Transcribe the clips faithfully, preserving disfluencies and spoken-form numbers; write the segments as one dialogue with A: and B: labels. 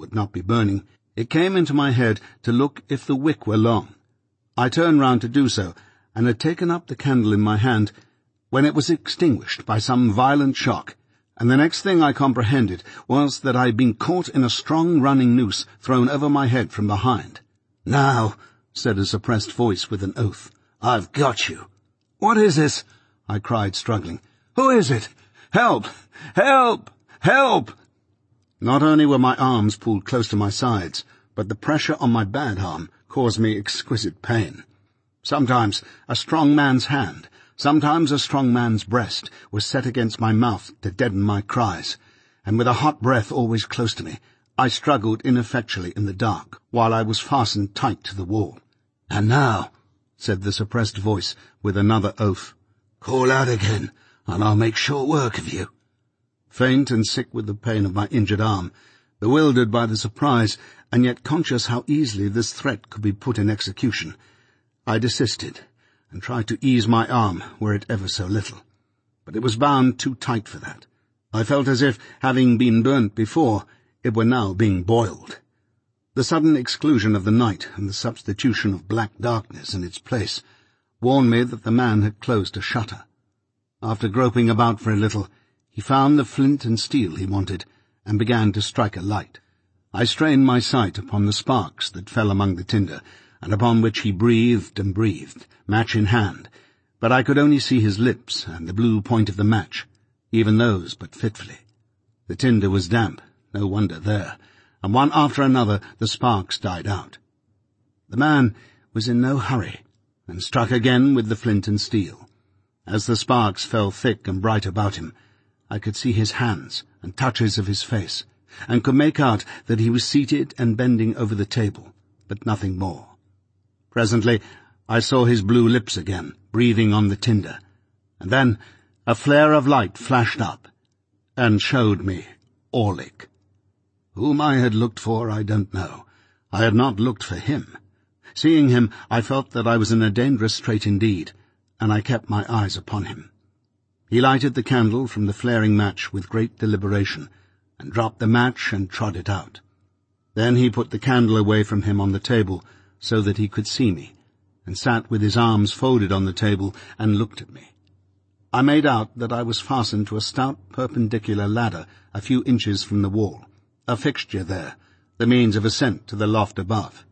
A: would not be burning, it came into my head to look if the wick were long. I turned round to do so, and had taken up the candle in my hand, when it was extinguished by some violent shock, and the next thing I comprehended was that I had been caught in a strong running noose thrown over my head from behind. "Now," said a suppressed voice with an oath, "I've got you." "What is this?" I cried, struggling. "Who is it? Help! Help! Help!" Not only were my arms pulled close to my sides, but the pressure on my bad arm caused me exquisite pain. Sometimes a strong man's hand, sometimes a strong man's breast, was set against my mouth to deaden my cries, and with a hot breath always close to me, I struggled ineffectually in the dark, while I was fastened tight to the wall. "And now," said the suppressed voice with another oath, "call out again, and I'll make short work of you." Faint and sick with the pain of my injured arm, bewildered by the surprise, and yet conscious how easily this threat could be put in execution, I desisted, and tried to ease my arm were it ever so little. But it was bound too tight for that. I felt as if, having been burnt before, it were now being boiled. The sudden exclusion of the night and the substitution of black darkness in its place warned me that the man had closed a shutter. After groping about for a little, he found the flint and steel he wanted, and began to strike a light. I strained my sight upon the sparks that fell among the tinder, and upon which he breathed and breathed, match in hand, but I could only see his lips and the blue point of the match, even those but fitfully. The tinder was damp, no wonder there, and one after another the sparks died out. The man was in no hurry, and struck again with the flint and steel. As the sparks fell thick and bright about him, I could see his hands and touches of his face, and could make out that he was seated and bending over the table, but nothing more. Presently I saw his blue lips again, breathing on the tinder, and then a flare of light flashed up, and showed me Orlick. Whom I had looked for, I don't know. I had not looked for him. Seeing him, I felt that I was in a dangerous strait indeed, and I kept my eyes upon him. He lighted the candle from the flaring match with great deliberation, and dropped the match and trod it out. Then he put the candle away from him on the table, so that he could see me, and sat with his arms folded on the table and looked at me. I made out that I was fastened to a stout perpendicular ladder a few inches from the wall, a fixture there, the means of ascent to the loft above.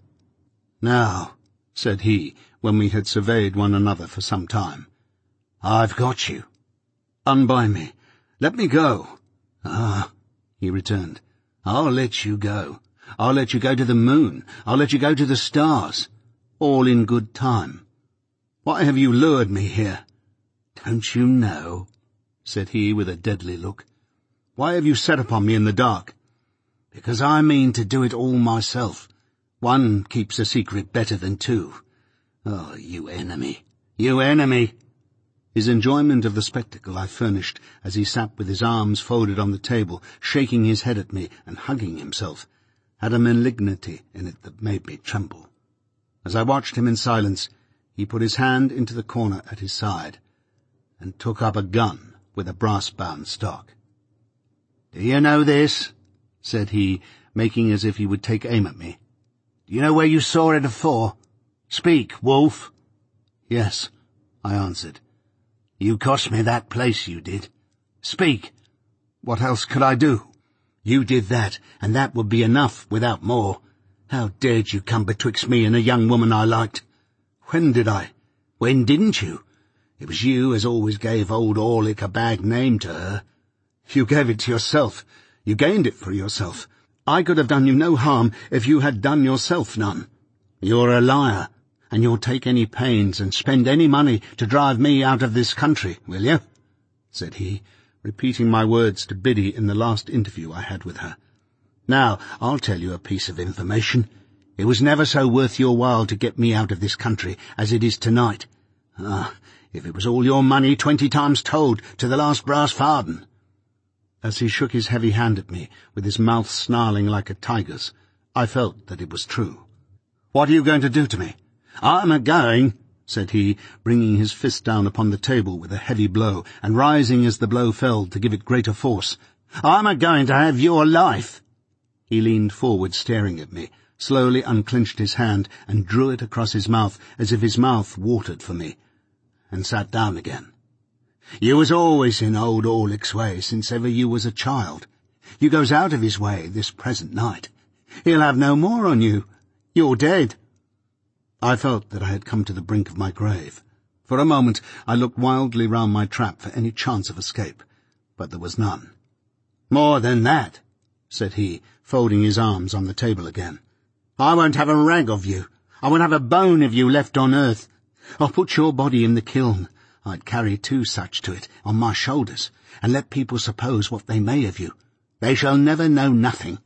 A: "Now," said he, when we had surveyed one another for some time, "I've got you. Unbind me. Let me go." "Ah," he returned, "I'll let you go. I'll let you go to the moon. I'll let you go to the stars. All in good time. Why have you lured me here?" "Don't you know?" said he with a deadly look. "Why have you set upon me in the dark?" "Because I mean to do it all myself. One keeps a secret better than two. Oh, you enemy, you enemy!" His enjoyment of the spectacle I furnished as he sat with his arms folded on the table, shaking his head at me and hugging himself, had a malignity in it that made me tremble. As I watched him in silence, he put his hand into the corner at his side, and took up a gun with a brass-bound stock. "Do you know this?" said he, making as if he would take aim at me. "Do you know where you saw it afore? Speak, wolf." "Yes," I answered. "You cost me that place, you did. Speak." "What else could I do?" "You did that, and that would be enough, without more. How dared you come betwixt me and a young woman I liked?" "When did I?" "When didn't you? It was you as always gave old Orlick a bad name to her." "You gave it to yourself. You gained it for yourself. I could have done you no harm if you had done yourself none." "You're a liar, and you'll take any pains and spend any money to drive me out of this country, will you?" said he, repeating my words to Biddy in the last interview I had with her. "Now, I'll tell you a piece of information. It was never so worth your while to get me out of this country as it is tonight. Ah, if it was all your money twenty times told to the last brass farden." As he shook his heavy hand at me, with his mouth snarling like a tiger's, I felt that it was true. "What are you going to do to me?" "I'm a-going," said he, bringing his fist down upon the table with a heavy blow, and rising as the blow fell to give it greater force. "I'm a-going to have your life." He leaned forward, staring at me, slowly unclinched his hand and drew it across his mouth as if his mouth watered for me, and sat down again. "You was always in old Orlick's way since ever you was a child. You goes out of his way this present night. He'll have no more on you. You're dead." I felt that I had come to the brink of my grave. For a moment I looked wildly round my trap for any chance of escape, but there was none. "More than that," said he, folding his arms on the table again. "I won't have a rag of you. I won't have a bone of you left on earth. I'll put your body in the kiln. I'd carry two such to it on my shoulders, and let people suppose what they may of you. They shall never know nothing."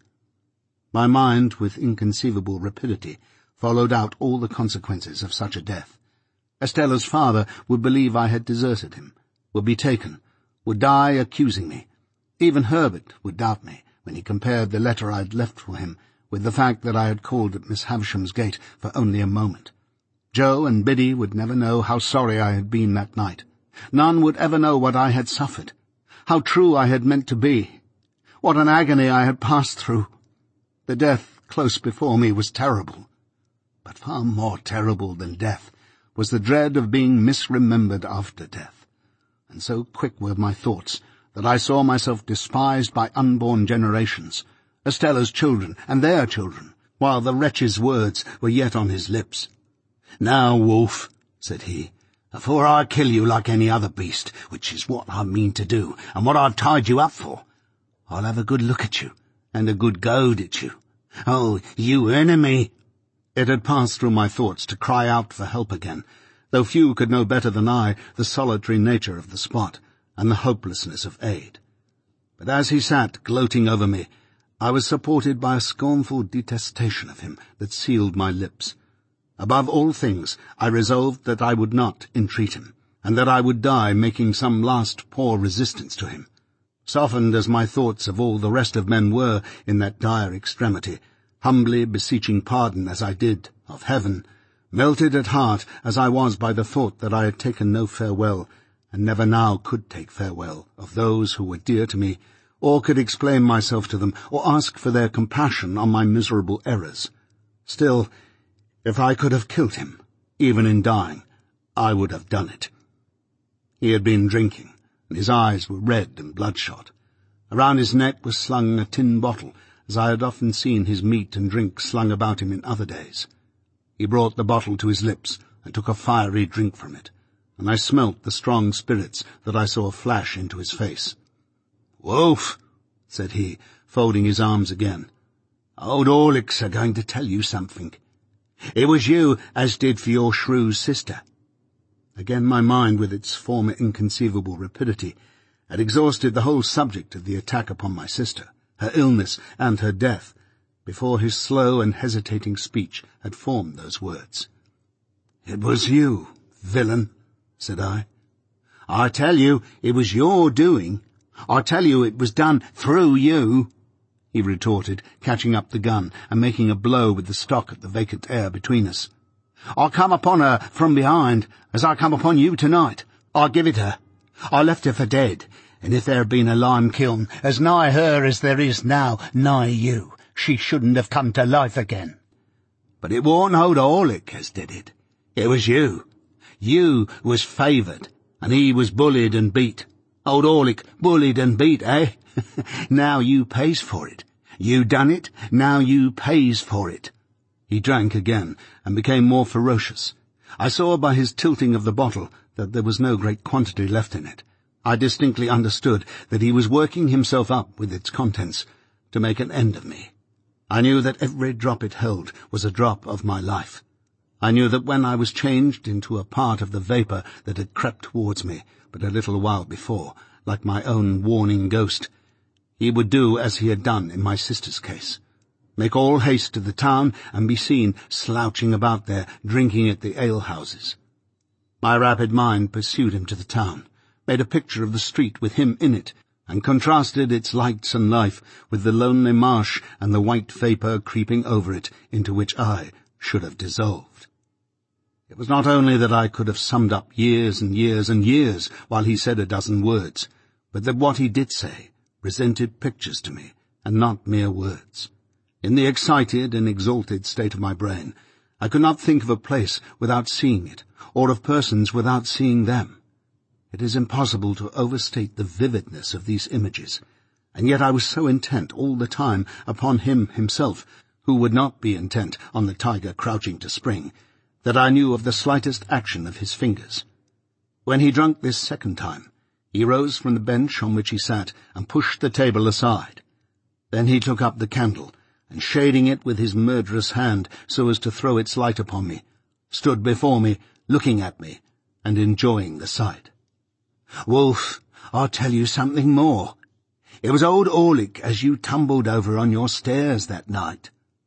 A: My mind, with inconceivable rapidity, followed out all the consequences of such a death. Estella's father would believe I had deserted him, would be taken, would die accusing me. Even Herbert would doubt me when he compared the letter I had left for him with the fact that I had called at Miss Havisham's gate for only a moment. Joe and Biddy would never know how sorry I had been that night. None would ever know what I had suffered, how true I had meant to be, what an agony I had passed through. The death close before me was terrible, but far more terrible than death was the dread of being misremembered after death, and so quick were my thoughts that I saw myself despised by unborn generations, Estella's children and their children, while the wretch's words were yet on his lips. "Now, Wolf," said he, "afore I kill you like any other beast, which is what I mean to do, and what I've tied you up for, I'll have a good look at you, and a good goad at you. Oh, you enemy!" It had passed through my thoughts to cry out for help again, though few could know better than I the solitary nature of the spot and the hopelessness of aid. But as he sat gloating over me, I was supported by a scornful detestation of him that sealed my lips. Above all things, I resolved that I would not entreat him, and that I would die making some last poor resistance to him. Softened as my thoughts of all the rest of men were in that dire extremity, humbly beseeching pardon as I did of heaven, melted at heart as I was by the thought that I had taken no farewell, and never now could take farewell, of those who were dear to me, or could explain myself to them, or ask for their compassion on my miserable errors. Still, if I could have killed him, even in dying, I would have done it. He had been drinking, and his eyes were red and bloodshot. Around his neck was slung a tin bottle, as I had often seen his meat and drink slung about him in other days. He brought the bottle to his lips and took a fiery drink from it, and I smelt the strong spirits that I saw flash into his face. "Wolf," said he, folding his arms again, "old Orlick's are going to tell you something. It was you as did for your shrew's sister." Again my mind, with its former inconceivable rapidity, had exhausted the whole subject of the attack upon my sister, her illness and her death, before his slow and hesitating speech had formed those words. "It was you, villain," said I. "I tell you it was your doing. I tell you it was done through you," he retorted, catching up the gun and making a blow with the stock at the vacant air between us. "I come upon her from behind, as I come upon you tonight. I give it her. I left her for dead, and if there had been a lime kiln as nigh her as there is now nigh you, she shouldn't have come to life again. But it warn't old Orlick as did it. It was you. You was favoured, and he was bullied and beat. Old Orlick bullied and beat, eh? Now you pays for it. You done it, now you pays for it." He drank again, and became more ferocious. I saw by his tilting of the bottle that there was no great quantity left in it. I distinctly understood that he was working himself up with its contents to make an end of me. I knew that every drop it held was a drop of my life. I knew that when I was changed into a part of the vapour that had crept towards me but a little while before, like my own warning ghost, he would do as he had done in my sister's case, make all haste to the town and be seen slouching about there, drinking at the alehouses. My rapid mind pursued him to the town, made a picture of the street with him in it, and contrasted its lights and life with the lonely marsh and the white vapour creeping over it into which I should have dissolved. It was not only that I could have summed up years and years and years while he said a dozen words, but that what he did say presented pictures to me, and not mere words. In the excited and exalted state of my brain, I could not think of a place without seeing it, or of persons without seeing them. It is impossible to overstate the vividness of these images, and yet I was so intent all the time upon him himself, who would not be intent on the tiger crouching to spring, that I knew of the slightest action of his fingers. When he drank this second time, he rose from the bench on which he sat and pushed the table aside. Then he took up the candle, and shading it with his murderous hand so as to throw its light upon me, stood before me, looking at me, and enjoying the sight. "Wolf, I'll tell you something more. It was old Orlick as you tumbled over on your stairs that night."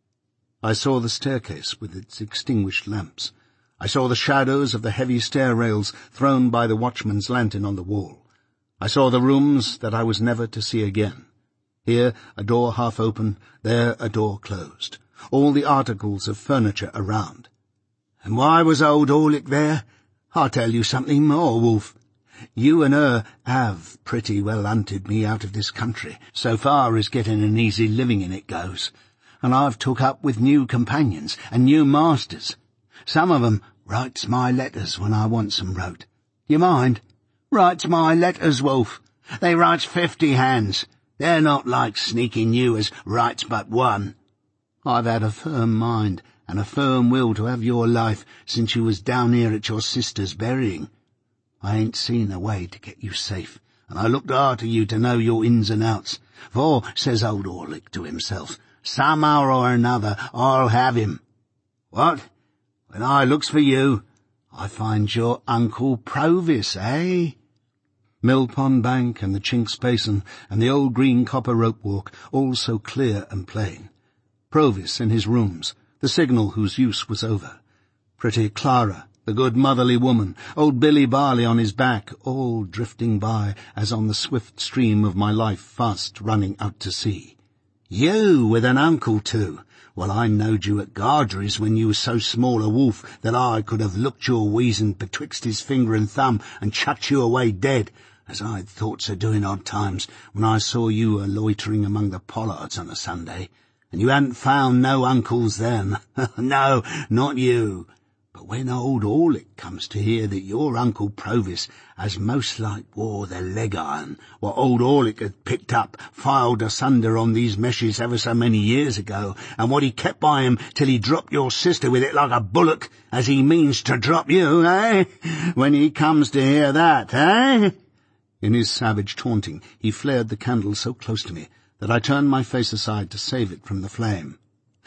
A: I saw the staircase with its extinguished lamps. I saw the shadows of the heavy stair rails thrown by the watchman's lantern on the wall. I saw the rooms that I was never to see again. Here a door half open, there a door closed, all the articles of furniture around. And why was old Orlick there? I'll tell you something more, Wolf. You and her have pretty well hunted me out of this country, so far as getting an easy living in it goes, and I've took up with new companions and new masters. Some of 'em writes my letters when I wants 'em wrote. You mind? Writes my letters, Wolf. They writes fifty hands. They're not like sneaking you as writes but one. I've had a firm mind and a firm will to have your life since you was down here at your sister's burying. I ain't seen a way to get you safe, and I looked after you to know your ins and outs. For, says old Orlick to himself, somehow or another I'll have him. What? When I looks for you, I finds your Uncle Provis, eh? Millpond Bank and the Chinks Basin and the old green copper rope walk, all so clear and plain. Provis in his rooms, the signal whose use was over. Pretty Clara, the good motherly woman, old Billy Barley on his back, all drifting by as on the swift stream of my life fast running out to sea. You with an uncle too! Well, I knowed you at Gargery's when you was so small a wolf that I could have looked your weazen betwixt his finger and thumb and chucked you away dead, as I'd thoughts of doing odd times when I saw you a loitering among the pollards on a Sunday, and you hadn't found no uncles then. No, not you. But when old Orlick comes to hear that your Uncle Provis has most like wore the leg iron what old Orlick had picked up, filed asunder on these meshes ever so many years ago, and what he kept by him till he dropped your sister with it like a bullock, as he means to drop you, eh? When he comes to hear that, eh? In his savage taunting, he flared the candle so close to me that I turned my face aside to save it from the flame.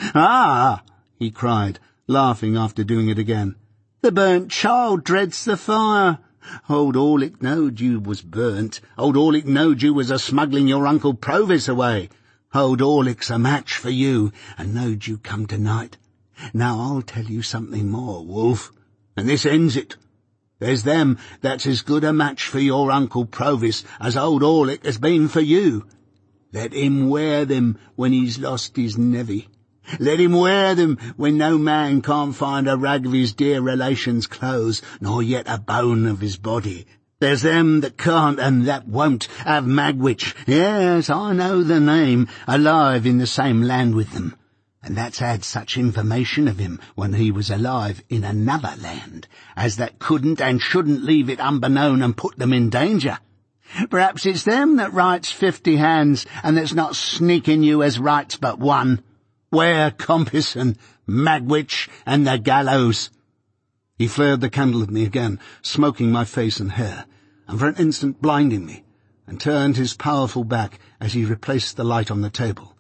A: "Ah!" he cried, laughing after doing it again. "The burnt child dreads the fire. Old Orlick knowed you was burnt. Old Orlick knowed you was a-smuggling your Uncle Provis away. Old Orlick's a match for you, and knowed you come tonight. Now I'll tell you something more, Wolf, and this ends it. There's them that's as good a match for your Uncle Provis as old Orlick has been for you. Let him wear them when he's lost his nevy. Let him wear them when no man can't find a rag of his dear relation's clothes, nor yet a bone of his body. There's them that can't and that won't have Magwitch, yes, I know the name, alive in the same land with them. And that's had such information of him when he was alive in another land, as that couldn't and shouldn't leave it unbeknown and put them in danger. Perhaps it's them that writes fifty hands, and that's not sneaking you as writes but one. Ware Compison, Magwitch, and the gallows." He flared the candle at me again, smoking my face and hair, and for an instant blinding me, and turned his powerful back as he replaced the light on the table.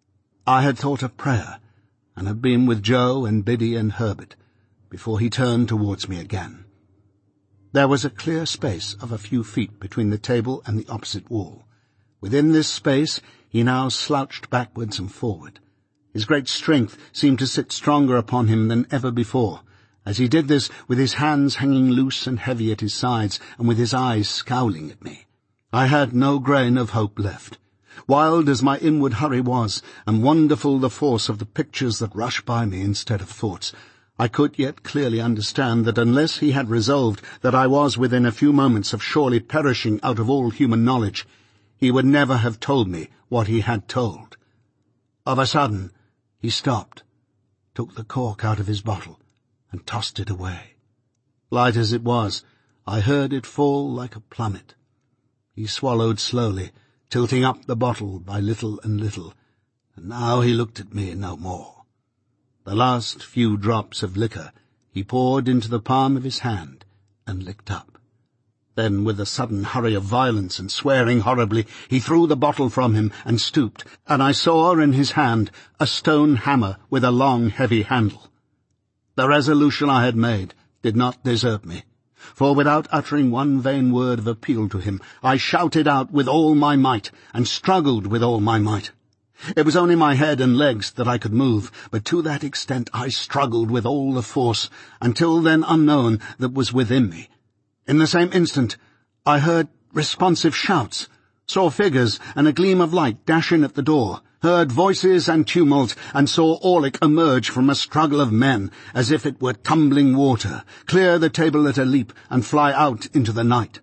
A: I had thought of prayer, and had been with Joe and Biddy and Herbert, before he turned towards me again. There was a clear space of a few feet between the table and the opposite wall. Within this space he now slouched backwards and forward. His great strength seemed to sit stronger upon him than ever before, as he did this with his hands hanging loose and heavy at his sides, and with his eyes scowling at me. I had no grain of hope left. Wild as my inward hurry was, and wonderful the force of the pictures that rushed by me instead of thoughts, I could yet clearly understand that unless he had resolved that I was within a few moments of surely perishing out of all human knowledge, he would never have told me what he had told. Of a sudden, He stopped, took the cork out of his bottle, and tossed it away. Light as it was, I heard it fall like a plummet. He swallowed slowly, tilting up the bottle by little and little, and now he looked at me no more. The last few drops of liquor he poured into the palm of his hand and licked up. Then, with a sudden hurry of violence and swearing horribly, he threw the bottle from him and stooped, and I saw in his hand a stone hammer with a long, heavy handle. The resolution I had made did not desert me, for without uttering one vain word of appeal to him, I shouted out with all my might and struggled with all my might. It was only my head and legs that I could move, but to that extent I struggled with all the force, until then unknown, that was within me. In the same instant, I heard responsive shouts, saw figures and a gleam of light dash in at the door, heard voices and tumult, and saw Orlick emerge from a struggle of men, as if it were tumbling water, clear the table at a leap, and fly out into the night.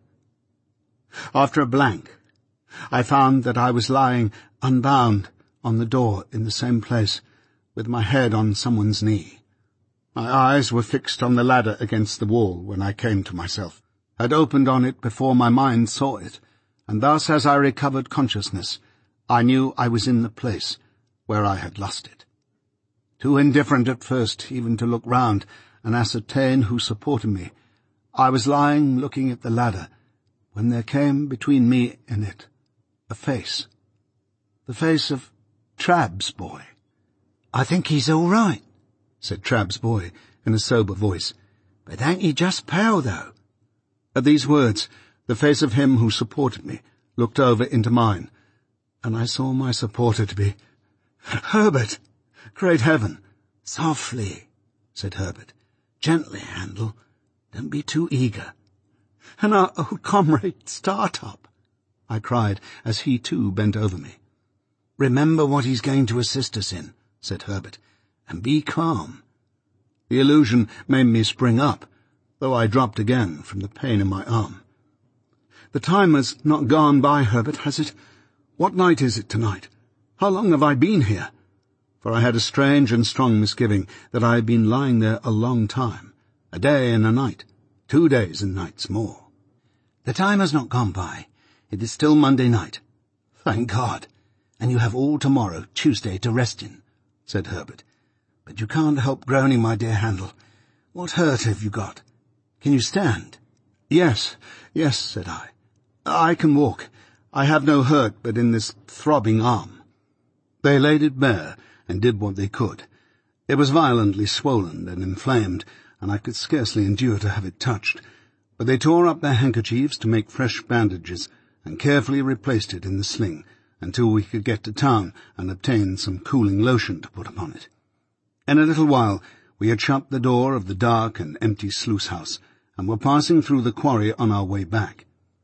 A: After a blank, I found that I was lying unbound on the door in the same place, with my head on someone's knee. My eyes were fixed on the ladder against the wall when I came to myself, had opened on it before my mind saw it, and thus as I recovered consciousness, I knew I was in the place where I had lost it. Too indifferent at first even to look round and ascertain who supported me, I was lying looking at the ladder, when there came between me and it a face, the face of Trabb's boy.
B: "I think he's all right,"
A: said Trabb's boy in a sober voice.
B: "But ain't he just pale, though?"
A: At these words, the face of him who supported me looked over into mine, and I saw my supporter to be Herbert. Great heaven!
B: "Softly," said Herbert. "Gently, Handel. Don't be too eager."
A: "And our old comrade Startop," I cried, as he too bent over me.
B: "Remember what he's going to assist us in," said Herbert, "and be calm."
A: The illusion made me spring up, though I dropped again from the pain in my arm. "The time has not gone by, Herbert, has it? What night is it tonight? How long have I been here?" For I had a strange and strong misgiving that I had been lying there a long time, a day and a night, two days and nights more.
B: "The time has not gone by. It is still Monday night."
A: "Thank God."
B: "And you have all tomorrow, Tuesday, to rest in," said Herbert. "But you can't help groaning, my dear Handel. What hurt have you got? Can you stand?"
A: "Yes, yes," said I. "I can walk. I have no hurt but in this throbbing arm." They laid it bare and did what they could. It was violently swollen and inflamed, and I could scarcely endure to have it touched, but they tore up their handkerchiefs to make fresh bandages and carefully replaced it in the sling until we could get to town and obtain some cooling lotion to put upon it. In a little while we had shut the door of the dark and empty sluice-house, and were passing through the quarry on our way back.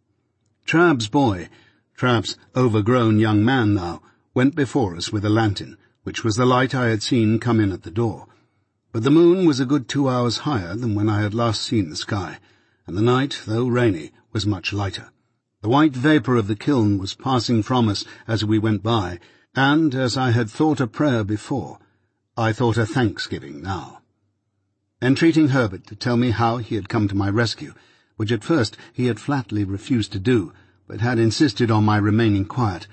A: Trabb's boy, Trabb's overgrown young man now, went before us with a lantern, which was the light I had seen come in at the door. But the moon was a good two hours higher than when I had last seen the sky, and the night, though rainy, was much lighter. The white vapour of the kiln was passing from us as we went by, and, as I had thought a prayer before, I thought a thanksgiving now. Entreating Herbert to tell me how he had come to my rescue, which at first he had flatly refused to do, but had insisted on my remaining quiet,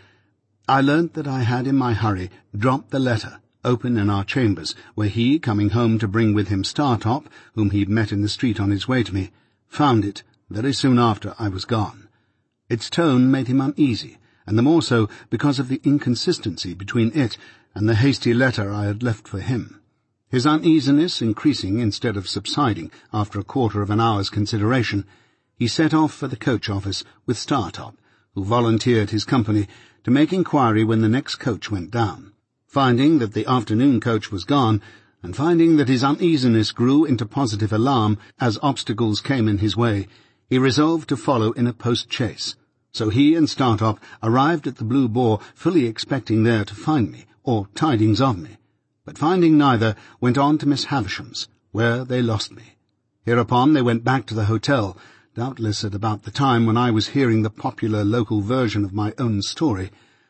A: I learnt that I had in my hurry dropped the letter, open in our chambers, where he, coming home to bring with him Startop, whom he'd met in the street on his way to me, found it very soon after I was gone. Its tone made him uneasy, and the more so because of the inconsistency between it and the hasty letter I had left for him. His uneasiness increasing instead of subsiding after a quarter of an hour's consideration, he set off for the coach office with Startop, who volunteered his company, to make inquiry when the next coach went down. Finding that the afternoon coach was gone, and finding that his uneasiness grew into positive alarm as obstacles came in his way, he resolved to follow in a post-chaise. So he and Startop arrived at the Blue Boar, fully expecting there to find me, or tidings of me, but finding neither, went on to Miss Havisham's, where they lost me. Hereupon they went back to the hotel, doubtless at about the time when I was hearing the popular local version of my own story,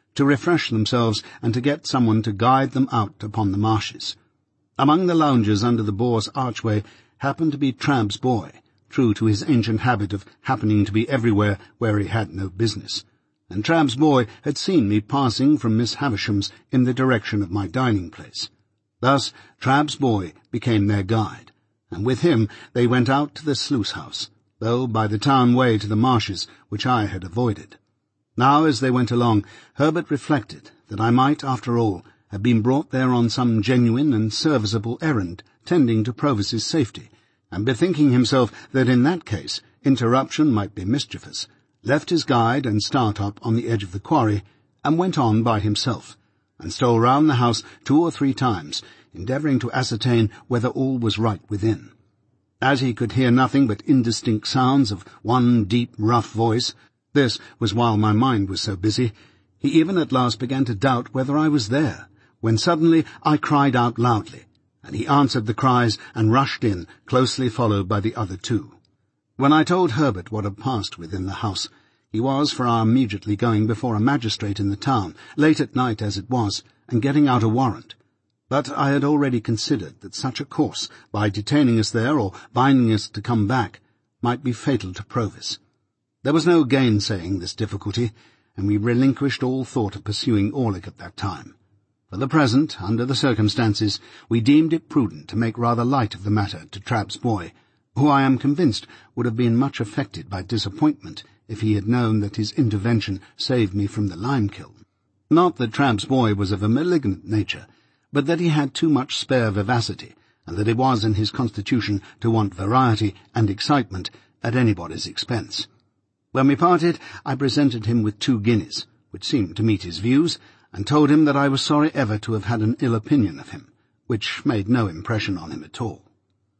A: to refresh themselves and to get someone to guide them out upon the marshes. Among the loungers under the boar's archway happened to be Trabb's boy, true to his ancient habit of happening to be everywhere where he had no business, and Trabb's boy had seen me passing from Miss Havisham's in the direction of my dining-place. Thus Trabb's boy became their guide, and with him they went out to the sluice-house, though by the town way to the marshes, which I had avoided. Now, as they went along, Herbert reflected that I might, after all, have been brought there on some genuine and serviceable errand tending to Provis's safety, and bethinking himself that in that case interruption might be mischievous, left his guide and start-up on the edge of the quarry, and went on by himself, and stole round the house two or three times, endeavouring to ascertain whether all was right within. As he could hear nothing but indistinct sounds of one deep, rough voice, this was while my mind was so busy, he even at last began to doubt whether I was there, when suddenly I cried out loudly, and he answered the cries and rushed in, closely followed by the other two. When I told Herbert what had passed within the house, he was for our immediately going before a magistrate in the town, late at night as it was, and getting out a warrant. But I had already considered that such a course, by detaining us there or binding us to come back, might be fatal to Provis. There was no gainsaying this difficulty, and we relinquished all thought of pursuing Orlick at that time. For the present, under the circumstances, we deemed it prudent to make rather light of the matter to Trabb's boy, who I am convinced would have been much affected by disappointment if he had known that his intervention saved me from the lime-kiln. Not that Trabb's boy was of a malignant nature, but that he had too much spare vivacity, and that it was in his constitution to want variety and excitement at anybody's expense. When we parted, I presented him with two guineas, which seemed to meet his views, and told him that I was sorry ever to have had an ill opinion of him, which made no impression on him at all.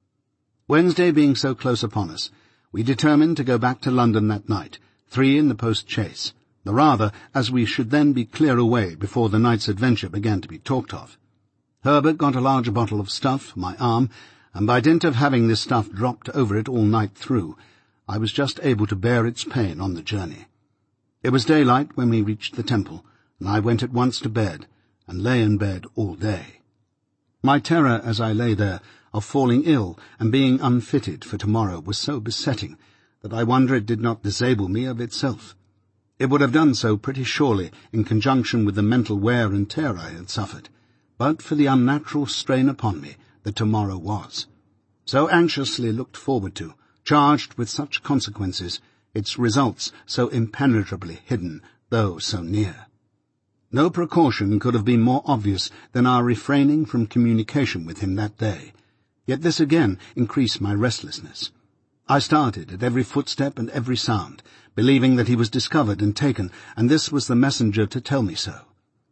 A: Wednesday being so close upon us, we determined to go back to London that night, three in the post-chaise, the rather as we should then be clear away before the night's adventure began to be talked of. Herbert got a large bottle of stuff for my arm, and by dint of having this stuff dropped over it all night through, I was just able to bear its pain on the journey. It was daylight when we reached the temple, and I went at once to bed, and lay in bed all day. My terror as I lay there of falling ill and being unfitted for tomorrow was so besetting that I wonder it did not disable me of itself. It would have done so pretty surely in conjunction with the mental wear and tear I had suffered, but for the unnatural strain upon me that tomorrow was, so anxiously looked forward to, charged with such consequences, its results so impenetrably hidden, though so near. No precaution could have been more obvious than our refraining from communication with him that day, yet this again increased my restlessness. I started at every footstep and every sound, believing that he was discovered and taken, and this was the messenger to tell me so.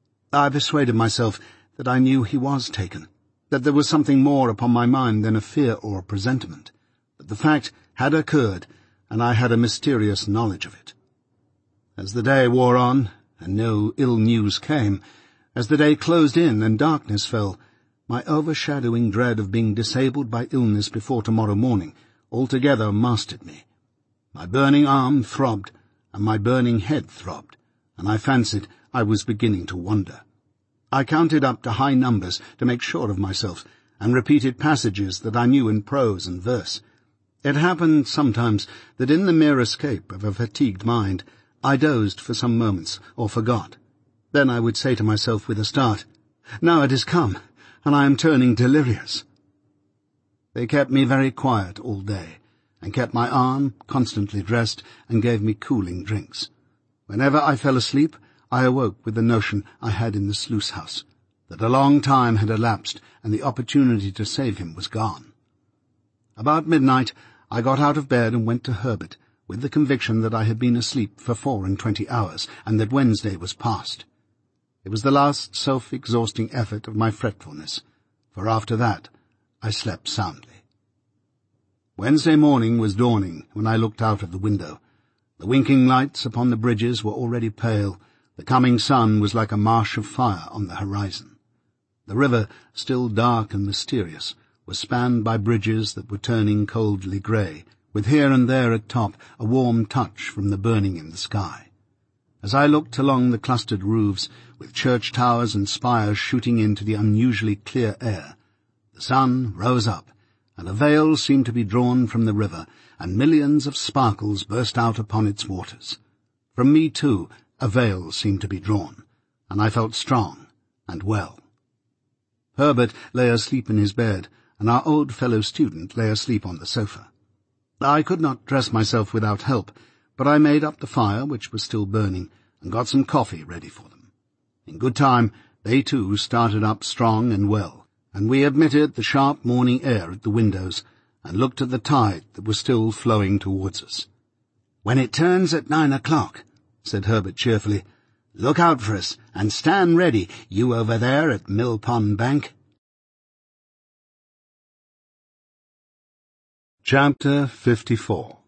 A: I persuaded myself that I knew he was taken, that there was something more upon my mind than a fear or a presentiment, that the fact had occurred, and I had a mysterious knowledge of it. As the day wore on, and no ill news came, as the day closed in and darkness fell, my overshadowing dread of being disabled by illness before tomorrow morning altogether mastered me. My burning arm throbbed, and my burning head throbbed, and I fancied I was beginning to wonder. I counted up to high numbers to make sure of myself, and repeated passages that I knew in prose and verse. It happened sometimes that in the mere escape of a fatigued mind I dozed for some moments, or forgot. Then I would say to myself with a start, "Now it is come, and I am turning delirious." They kept me very quiet all day, and kept my arm constantly dressed, and gave me cooling drinks. Whenever I fell asleep, I awoke with the notion I had in the sluice-house, that a long time had elapsed, and the opportunity to save him was gone. About midnight I got out of bed and went to Herbert, with the conviction that I had been asleep for four and twenty hours, and that Wednesday was past. It was the last self-exhausting effort of my fretfulness, for after that I slept soundly. Wednesday morning was dawning when I looked out of the window. The winking lights upon the bridges were already pale. The coming sun was like a marsh of fire on the horizon. The river, still dark and mysterious, was spanned by bridges that were turning coldly grey, with here and there at top a warm touch from the burning in the sky. As I looked along the clustered roofs, with church towers and spires shooting into the unusually clear air, the sun rose up, and a veil seemed to be drawn from the river, and millions of sparkles burst out upon its waters. From me, too, a veil seemed to be drawn, and I felt strong and well. Herbert lay asleep in his bed, and our old fellow student lay asleep on the sofa. I could not dress myself without help, but I made up the fire, which was still burning, and got some coffee ready for them. In good time, they too started up strong and well, and we admitted the sharp morning air at the windows, and looked at the tide that was still flowing towards us. "When it turns at nine o'clock," said Herbert cheerfully, "look out for us, and stand ready, you over there at Mill Pond Bank." Chapter fifty-four.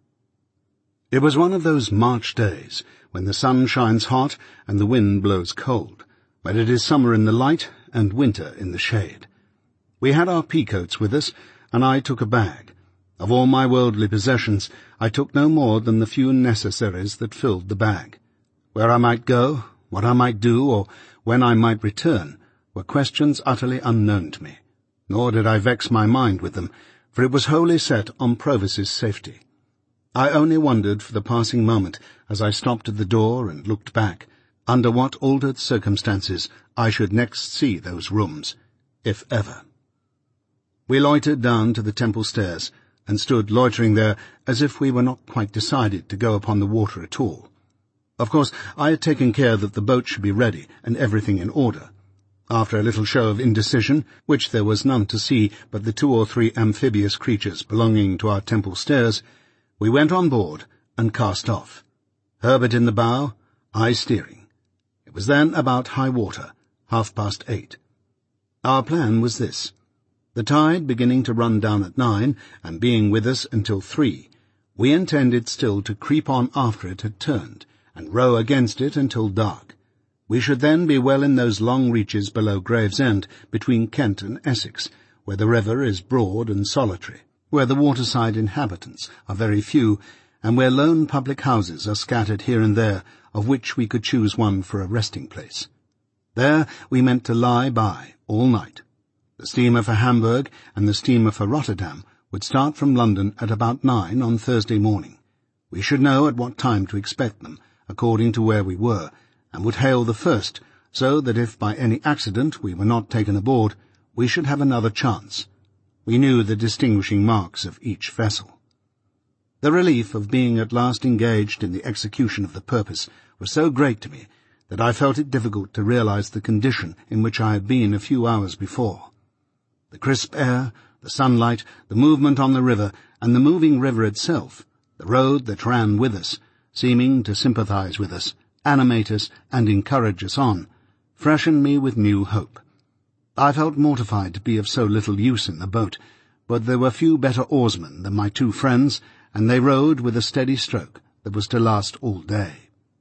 A: It was one of those March days, when the sun shines hot and the wind blows cold, when it is summer in the light and winter in the shade. We had our pea-coats with us, and I took a bag. Of all my worldly possessions, I took no more than the few necessaries that filled the bag. Where I might go, what I might do, or when I might return, were questions utterly unknown to me, nor did I vex my mind with them, for it was wholly set on Provis's safety. I only wondered for the passing moment, as I stopped at the door and looked back, under what altered circumstances I should next see those rooms, if ever. We loitered down to the temple stairs, and stood loitering there as if we were not quite decided to go upon the water at all. Of course, I had taken care that the boat should be ready and everything in order. After a little show of indecision, which there was none to see but the two or three amphibious creatures belonging to our temple stairs, we went on board and cast off, Herbert in the bow, I steering. It was then about high water, half past eight. Our plan was this. The tide beginning to run down at nine, and being with us until three, we intended still to creep on after it had turned, and row against it until dark. We should then be well in those long reaches below Gravesend, between Kent and Essex, where the river is broad and solitary, where the waterside inhabitants are very few, and where lone public houses are scattered here and there, of which we could choose one for a resting-place. There we meant to lie by all night. The steamer for Hamburg and the steamer for Rotterdam would start from London at about nine on Thursday morning. We should know at what time to expect them, according to where we were, and would hail the first, so that if by any accident we were not taken aboard, we should have another chance. We knew the distinguishing marks of each vessel. The relief of being at last engaged in the execution of the purpose was so great to me that I felt it difficult to realize the condition in which I had been a few hours before. The crisp air, the sunlight, the movement on the river, and the moving river itself, the road that ran with us, seeming to sympathize with us, animate us, and encourage us on, freshened me with new hope. I felt mortified to be of so little use in the boat, but there were few better oarsmen than my two friends, and they rowed with a steady stroke that was to last all day.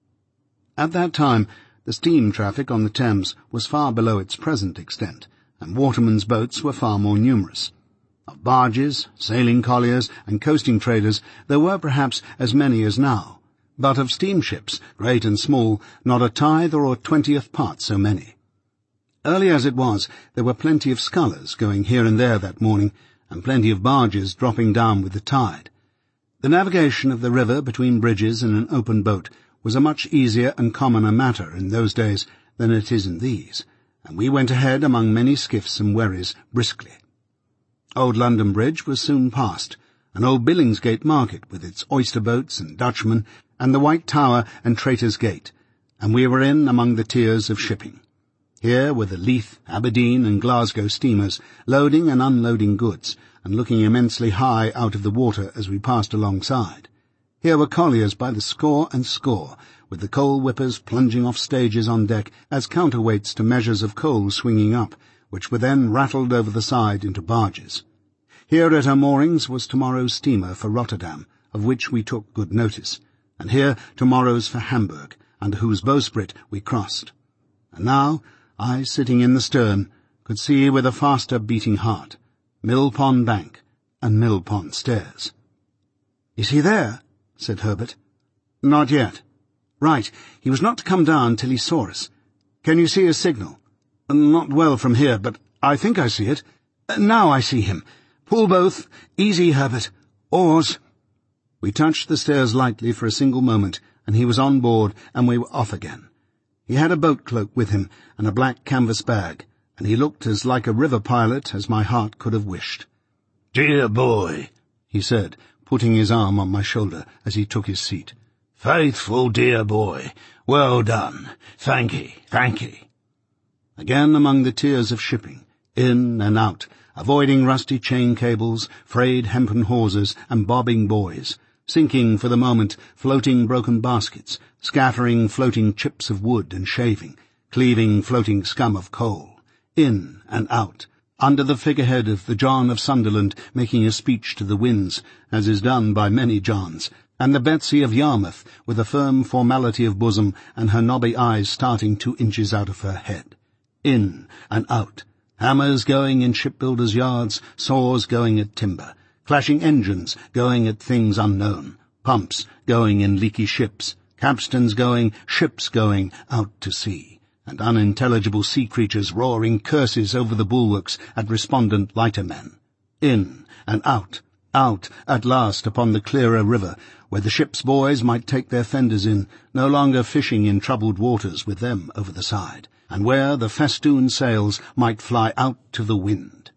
A: At that time, the steam traffic on the Thames was far below its present extent, and watermen's boats were far more numerous. Of barges, sailing colliers, and coasting traders there were perhaps as many as now, but of steamships, great and small, not a tithe or a twentieth part so many. Early as it was, there were plenty of scullers going here and there that morning, and plenty of barges dropping down with the tide. The navigation of the river between bridges in an open boat was a much easier and commoner matter in those days than it is in these, and we went ahead among many skiffs and wherries briskly. Old London Bridge was soon passed, and old Billingsgate Market with its oyster boats and Dutchmen, and the White Tower and Traitor's Gate, and we were in among the tiers of shipping. Here were the Leith, Aberdeen, and Glasgow steamers, loading and unloading goods, and looking immensely high out of the water as we passed alongside. Here were colliers by the score and score, with the coal-whippers plunging off stages on deck as counterweights to measures of coal swinging up, which were then rattled over the side into barges. Here at her moorings was tomorrow's steamer for Rotterdam, of which we took good notice, and here tomorrow's for Hamburg, under whose bowsprit we crossed. And now, I, sitting in the stern, could see with a faster beating heart Mill Pond Bank and Mill Pond Stairs. "Is he there?" said Herbert. "Not yet." Right, he was not to come down till he saw us. Can you see his signal? Not well from here, but I think I see it. Now I see him. Pull both. Easy, Herbert. Oars. We touched the stairs lightly for a single moment, and he was on board, and we were off again. He had a boat cloak with him, and a black canvas bag, and he looked as like a river pilot as my heart could have wished.
B: "Dear boy," he said,
A: putting his arm on my shoulder as he took his seat.
B: "Faithful dear boy. Well done. Thank'ee, thank'ee."
A: Again among the tiers of shipping, in and out, avoiding rusty chain cables, frayed hempen hawsers, and bobbing buoys, sinking for the moment floating broken baskets, scattering floating chips of wood and shaving, cleaving floating scum of coal, in and out, under the figurehead of the John of Sunderland making a speech to the winds, as is done by many Johns, and the Betsy of Yarmouth with a firm formality of bosom and her knobby eyes starting two inches out of her head. In and out, hammers going in shipbuilders' yards, saws going at timber, clashing engines going at things unknown, pumps going in leaky ships, capstans going, ships going out to sea, and unintelligible sea creatures roaring curses over the bulwarks at respondent lightermen. In and out, out at last upon the clearer river, where the ship's boys might take their fenders in, no longer fishing in troubled waters with them over the side, and where the festooned sails might fly out to the wind.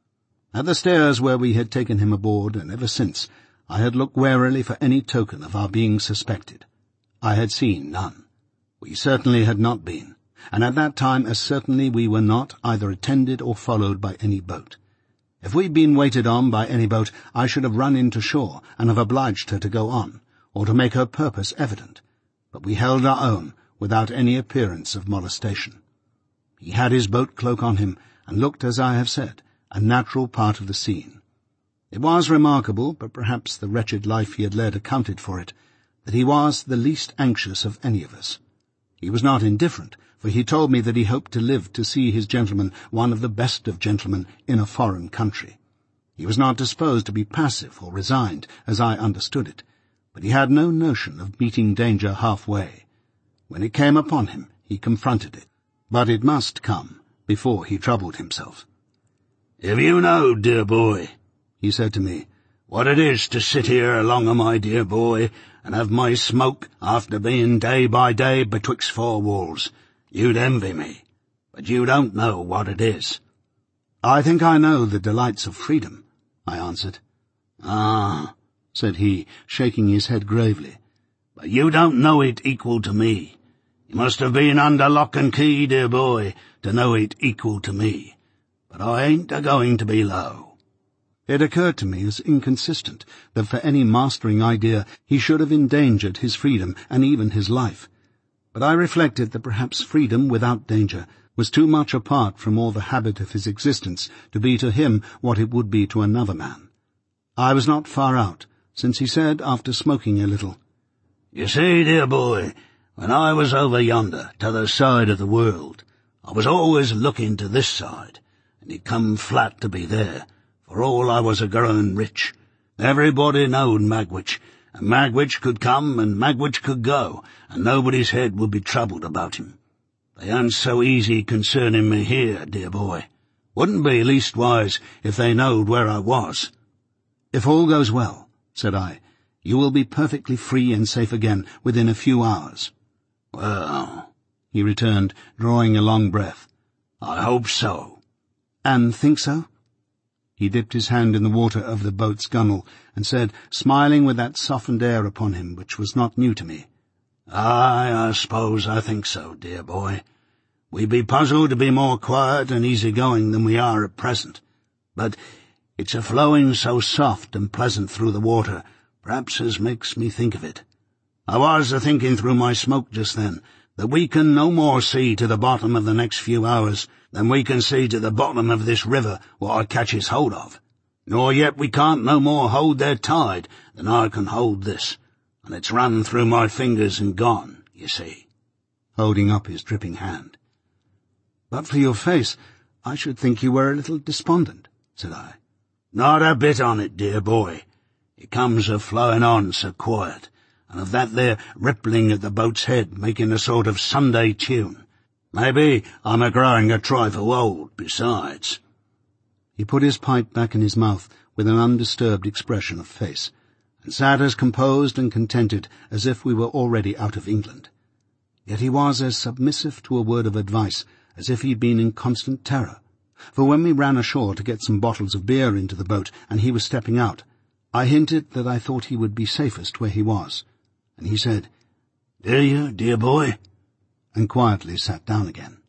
A: At the stairs where we had taken him aboard, and ever since, I had looked warily for any token of our being suspected. I had seen none. We certainly had not been, and at that time as certainly we were not either attended or followed by any boat. If we'd been waited on by any boat, I should have run in to shore and have obliged her to go on, or to make her purpose evident. But we held our own, without any appearance of molestation. He had his boat cloak on him, and looked, as I have said, a natural part of the scene. It was remarkable, but perhaps the wretched life he had led accounted for it, that he was the least anxious of any of us. He was not indifferent, for he told me that he hoped to live to see his gentleman one of the best of gentlemen in a foreign country. He was not disposed to be passive or resigned, as I understood it, but he had no notion of meeting danger halfway. When it came upon him, he confronted it, but it must come before he troubled himself.
B: "If you know, dear boy," he said to me, "what it is to sit here along o' my dear boy, and have my smoke after being day by day betwixt four walls, you'd envy me, but you don't know what it is."
A: "I think I know the delights of freedom," I answered.
B: "Ah,"
A: said he, shaking his head gravely,
B: "but you don't know it equal to me. You must have been under lock and key, dear boy, to know it equal to me. But I ain't a-going to be low."
A: It occurred to me as inconsistent that for any mastering idea he should have endangered his freedom and even his life. But I reflected that perhaps freedom without danger was too much apart from all the habit of his existence to be to him what it would be to another man. I was not far out, since he said, after smoking a little,
B: "You see, dear boy, when I was over yonder, to the side of the world, I was always looking to this side, and it come flat to be there, for all I was a-growing rich. Everybody knowed Magwitch, and Magwitch could come and Magwitch could go, and nobody's head would be troubled about him. They aren't so easy concerning me here, dear boy. Wouldn't be, leastwise, if they knowed where I was."
A: "If all goes well," said I, "you will be perfectly free and safe again within a few hours."
B: "Well,"
A: he returned, drawing a long breath,
B: "I hope so."
A: "And think so?" He dipped his hand in the water of the boat's gunwale, and said, smiling with that softened air upon him which was not new to me,
B: "Aye, I suppose I think so, dear boy. We be puzzled to be more quiet and easy-going than we are at present. But it's a flowing so soft and pleasant through the water, perhaps as makes me think of it. I was a-thinking through my smoke just then that we can no more see to the bottom of the next few hours than we can see to the bottom of this river what I catches hold of. Nor yet we can't no more hold their tide than I can hold this, and it's run through my fingers and gone, you see,"
A: holding up his dripping hand. "But for your face, I should think you were a little despondent," said I.
B: "Not a bit on it, dear boy. It comes of flowing on so quiet, and of that there rippling at the boat's head, making a sort of Sunday tune. Maybe I'm a-growing a trifle old, besides."
A: He put his pipe back in his mouth with an undisturbed expression of face, and sat as composed and contented as if we were already out of England. Yet he was as submissive to a word of advice as if he'd been in constant terror, for when we ran ashore to get some bottles of beer into the boat and he was stepping out, I hinted that I thought he would be safest where he was, and he said,
B: "Do you, dear boy?"
A: and quietly sat down again.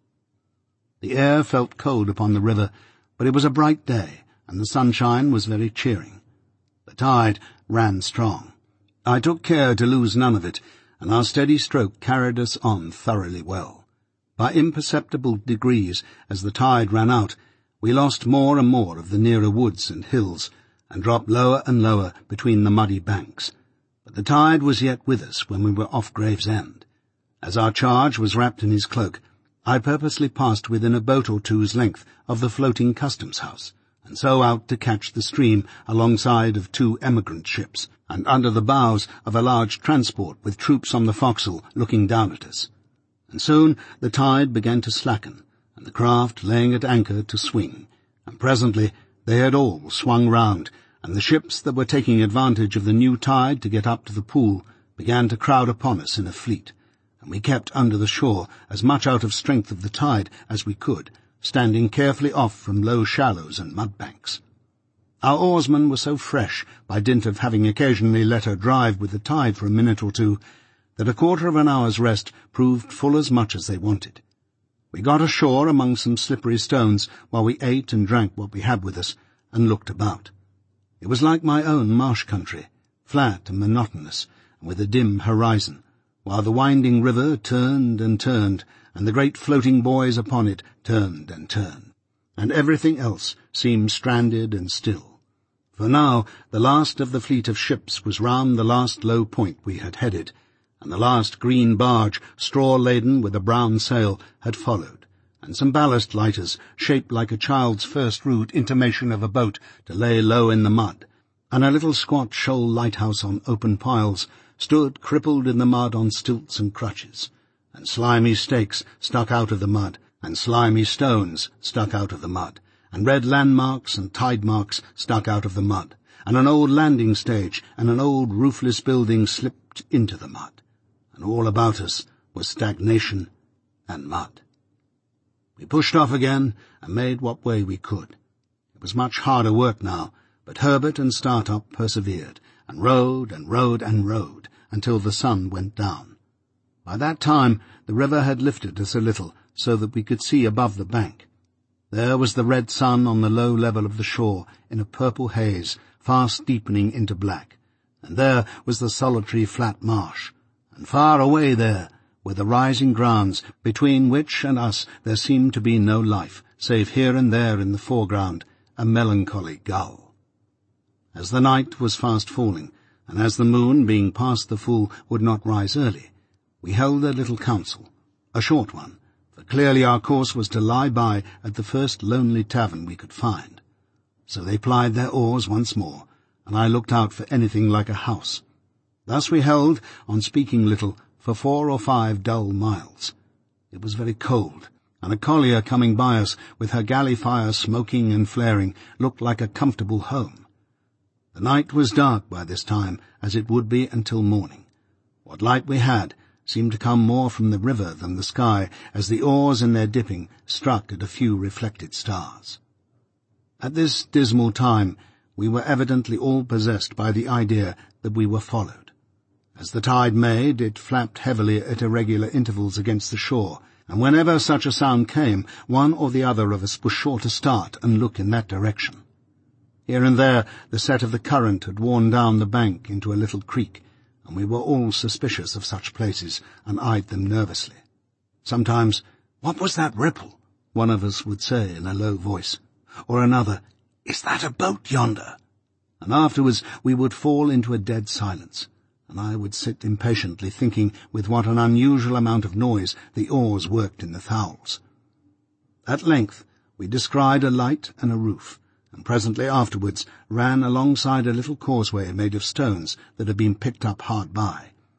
A: The air felt cold upon the river, but it was a bright day, and the sunshine was very cheering. The tide ran strong. I took care to lose none of it, and our steady stroke carried us on thoroughly well. By imperceptible degrees, as the tide ran out, we lost more and more of the nearer woods and hills, and dropped lower and lower between the muddy banks. But the tide was yet with us when we were off Gravesend. As our charge was wrapped in his cloak, I purposely passed within a boat or two's length of the floating customs house, and so out to catch the stream alongside of two emigrant ships, and under the bows of a large transport with troops on the forecastle looking down at us. And soon the tide began to slacken, and the craft laying at anchor to swing, and presently they had all swung round, and the ships that were taking advantage of the new tide to get up to the pool began to crowd upon us in a fleet, and we kept under the shore as much out of strength of the tide as we could, standing carefully off from low shallows and mud-banks. Our oarsmen were so fresh, by dint of having occasionally let her drive with the tide for a minute or two, that a quarter of an hour's rest proved full as much as they wanted. We got ashore among some slippery stones while we ate and drank what we had with us, and looked about. It was like my own marsh country, flat and monotonous, and with a dim horizon, while the winding river turned and turned, and the great floating buoys upon it turned and turned, and everything else seemed stranded and still. For now the last of the fleet of ships was round the last low point we had headed, and the last green barge, straw-laden with a brown sail, had followed, and some ballast lighters, shaped like a child's first rude intimation of a boat to lay low in the mud, and a little squat shoal lighthouse on open piles, stood crippled in the mud on stilts and crutches, and slimy stakes stuck out of the mud, and slimy stones stuck out of the mud, and red landmarks and tide marks stuck out of the mud, and an old landing stage and an old roofless building slipped into the mud, and all about us was stagnation and mud. We pushed off again and made what way we could. It was much harder work now, but Herbert and Startup persevered, and rowed and rowed and rowed until the sun went down. By that time the river had lifted us a little, so that we could see above the bank. There was the red sun on the low level of the shore in a purple haze, fast deepening into black, and there was the solitary flat marsh, and far away there were the rising grounds, between which and us there seemed to be no life, save here and there in the foreground a melancholy gull. As the night was fast falling, and as the moon, being past the full, would not rise early, we held a little council, a short one, for clearly our course was to lie by at the first lonely tavern we could find. So they plied their oars once more, and I looked out for anything like a house. Thus we held, on speaking little, for four or five dull miles. It was very cold, and a collier coming by us, with her galley fire smoking and flaring, looked like a comfortable home. The night was dark by this time, as it would be until morning. What light we had seemed to come more from the river than the sky, as the oars in their dipping struck at a few reflected stars. At this dismal time we were evidently all possessed by the idea that we were followed. As the tide made, it flapped heavily at irregular intervals against the shore, and whenever such a sound came, one or the other of us was sure to start and look in that direction. Here and there the set of the current had worn down the bank into a little creek, and we were all suspicious of such places and eyed them nervously. Sometimes, "What was that ripple?" one of us would say in a low voice, or another, "Is that a boat yonder?" And afterwards we would fall into a dead silence, and I would sit impatiently thinking with what an unusual amount of noise the oars worked in the thowels. At length we descried a light and a roof, and presently afterwards ran alongside a little causeway made of stones that had been picked up hard by,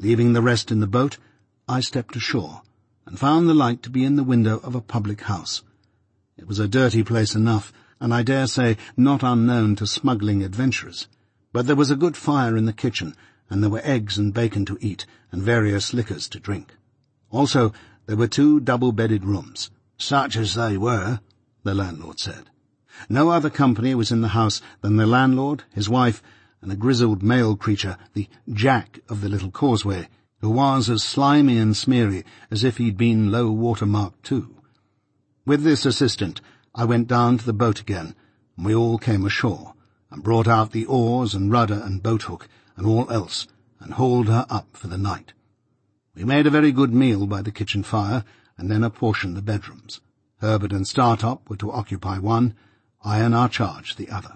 A: Leaving the rest in the boat, I stepped ashore, and found the light to be in the window of a public house. It was a dirty place enough, and I dare say not unknown to smuggling adventurers, but there was a good fire in the kitchen, and there were eggs and bacon to eat, and various liquors to drink. Also, there were two double-bedded rooms.
B: Such as they were,
A: the landlord said. No other company was in the house than the landlord, his wife, and a grizzled male creature, the Jack of the little causeway, who was as slimy and smeary as if he'd been low water mark too. With this assistant, I went down to the boat again, and we all came ashore, and brought out the oars and rudder and boat-hook, and all else, and hauled her up for the night. We made a very good meal by the kitchen fire, and then apportioned the bedrooms. Herbert and Startop were to occupy one, I and our charge the other.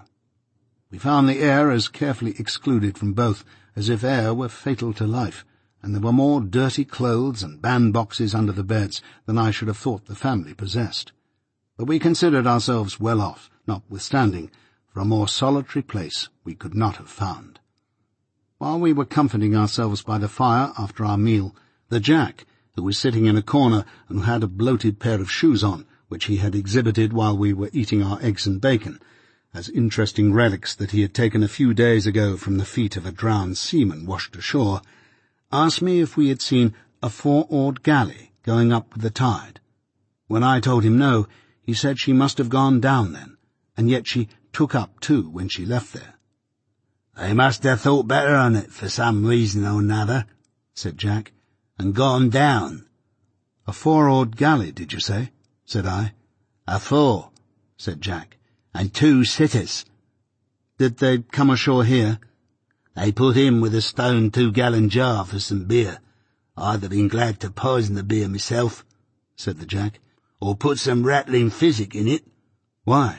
A: We found the air as carefully excluded from both as if air were fatal to life, and there were more dirty clothes and bandboxes under the beds than I should have thought the family possessed. But we considered ourselves well off, notwithstanding, for a more solitary place we could not have found. While we were comforting ourselves by the fire after our meal, the Jack, who was sitting in a corner and who had a bloated pair of shoes on, which he had exhibited while we were eating our eggs and bacon, as interesting relics that he had taken a few days ago from the feet of a drowned seaman washed ashore, asked me if we had seen a four-oared galley going up with the tide. When I told him no, he said she must have gone down then, and yet she took up too when she left there.
B: "They must have thought better on it for some reason or another," said Jack, "and gone down."
A: "A four-oared galley, did you say?" said I.
B: "A four," said Jack, "and two sitters."
A: "Did they come ashore here?"
B: "They put in with a stone two-gallon jar for some beer. I'd have been glad to poison the beer myself," said the Jack, "or put some rattling physic in it."
A: "Why?"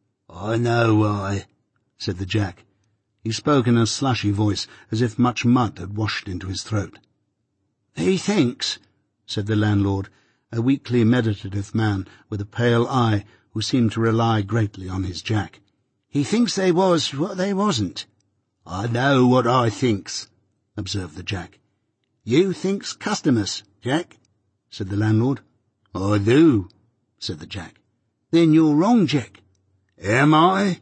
B: "I know why," said the Jack.
A: He spoke in a slushy voice, as if much mud had washed into his throat.
B: "He thinks," said the landlord,
A: a weakly meditative man with a pale eye who seemed to rely greatly on his Jack.
B: "He thinks they was what they wasn't." "I know what I thinks," observed the Jack. "You thinks customers, Jack," said the landlord.
A: "I do,"
B: said the Jack. "Then you're wrong, Jack."
A: "Am I?"